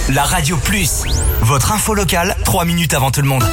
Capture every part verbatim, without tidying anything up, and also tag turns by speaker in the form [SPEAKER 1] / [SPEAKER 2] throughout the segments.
[SPEAKER 1] La Radio Plus, votre info locale, trois minutes avant tout le monde.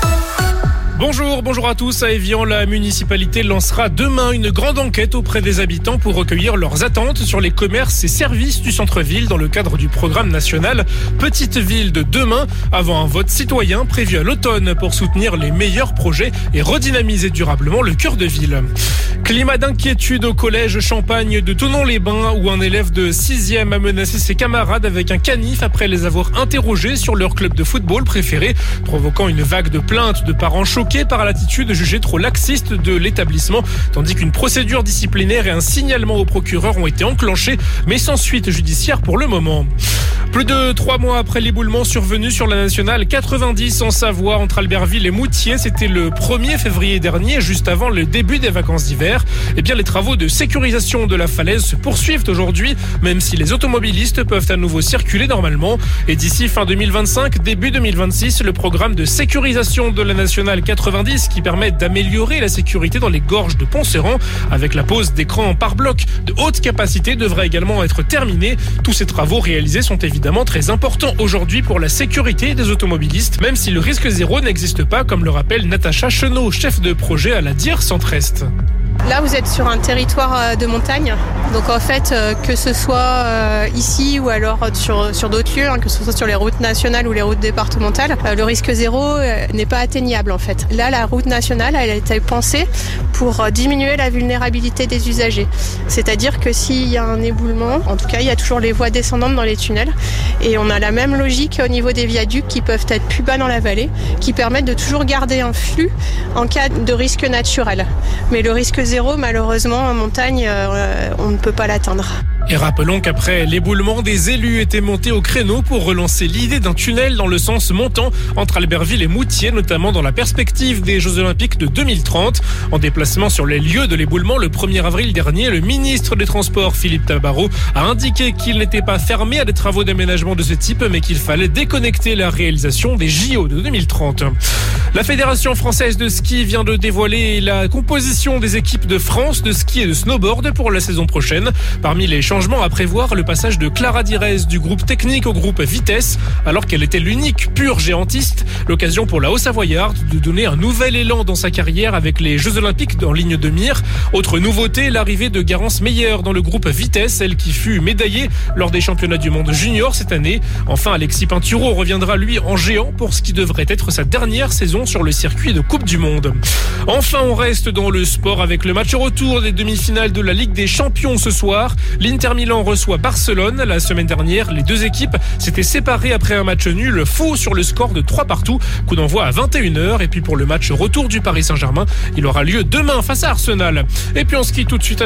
[SPEAKER 2] Bonjour, bonjour à tous. À Évian, la municipalité lancera demain une grande enquête auprès des habitants pour recueillir leurs attentes sur les commerces et services du centre-ville dans le cadre du programme national Petite Ville de demain, avant un vote citoyen prévu à l'automne pour soutenir les meilleurs projets et redynamiser durablement le cœur de ville. Climat d'inquiétude au collège Champagne de Thonon-les-Bains où un élève de sixième a menacé ses camarades avec un canif après les avoir interrogés sur leur club de football préféré, provoquant une vague de plaintes de parents choqués par l'attitude jugée trop laxiste de l'établissement, tandis qu'une procédure disciplinaire et un signalement au procureur ont été enclenchés, mais sans suite judiciaire pour le moment. Plus de trois mois après l'éboulement survenu sur la nationale quatre-vingt-dix en Savoie entre Albertville et Moutier, c'était le premier février dernier, juste avant le début des vacances d'hiver. Eh bien, les travaux de sécurisation de la falaise se poursuivent aujourd'hui, même si les automobilistes peuvent à nouveau circuler normalement. Et d'ici fin deux mille vingt-cinq, début deux mille vingt-six, le programme de sécurisation de la nationale quatre-vingt-dix qui permet d'améliorer la sécurité dans les gorges de Pont-Serrand avec la pose d'écrans par bloc de haute capacité devrait également être terminé. Tous ces travaux réalisés sont évidemment très importants aujourd'hui pour la sécurité des automobilistes, même si le risque zéro n'existe pas, comme le rappelle Natacha Chenot, chef de projet à la D I R Centre-Est.
[SPEAKER 3] Là, vous êtes sur un territoire de montagne, donc en fait, que ce soit ici ou alors sur, sur d'autres lieux, hein, que ce soit sur les routes nationales ou les routes départementales, le risque zéro n'est pas atteignable en fait. Là, la route nationale, elle a été pensée pour diminuer la vulnérabilité des usagers. C'est-à-dire que s'il y a un éboulement, en tout cas, il y a toujours les voies descendantes dans les tunnels, et on a la même logique au niveau des viaducs qui peuvent être plus bas dans la vallée, qui permettent de toujours garder un flux en cas de risque naturel. Mais le risque zéro, malheureusement, en montagne, euh, on ne peut pas l'atteindre.
[SPEAKER 2] Et rappelons qu'après l'éboulement, des élus étaient montés au créneau pour relancer l'idée d'un tunnel dans le sens montant entre Albertville et Moutier, notamment dans la perspective des Jeux Olympiques de deux mille trente. En déplacement sur les lieux de l'éboulement le premier avril dernier, le ministre des Transports, Philippe Tabarot, a indiqué qu'il n'était pas fermé à des travaux d'aménagement de ce type, mais qu'il fallait déconnecter la réalisation des J O de deux mille trente. La Fédération française de ski vient de dévoiler la composition des équipes de France de ski et de snowboard pour la saison prochaine. Parmi les changements à prévoir, le passage de Clara Direz du groupe technique au groupe vitesse, alors qu'elle était l'unique pure géantiste. L'occasion pour la Haut-Savoyarde de donner un nouvel élan dans sa carrière avec les Jeux Olympiques en ligne de mire. Autre nouveauté, l'arrivée de Garance Meyer dans le groupe vitesse, elle qui fut médaillée lors des championnats du monde junior cette année. Enfin, Alexis Pinturo reviendra lui en géant pour ce qui devrait être sa dernière saison sur le circuit de Coupe du Monde. Enfin, on reste dans le sport avec le match retour des demi-finales de la Ligue des Champions ce soir. L'Inter Milan reçoit Barcelone. La semaine dernière, les deux équipes s'étaient séparées après un match nul faux sur le score de trois partout. Coup d'envoi à vingt et une heures. Et puis pour le match retour du Paris Saint-Germain, il aura lieu demain face à Arsenal. Et puis on skie tout de suite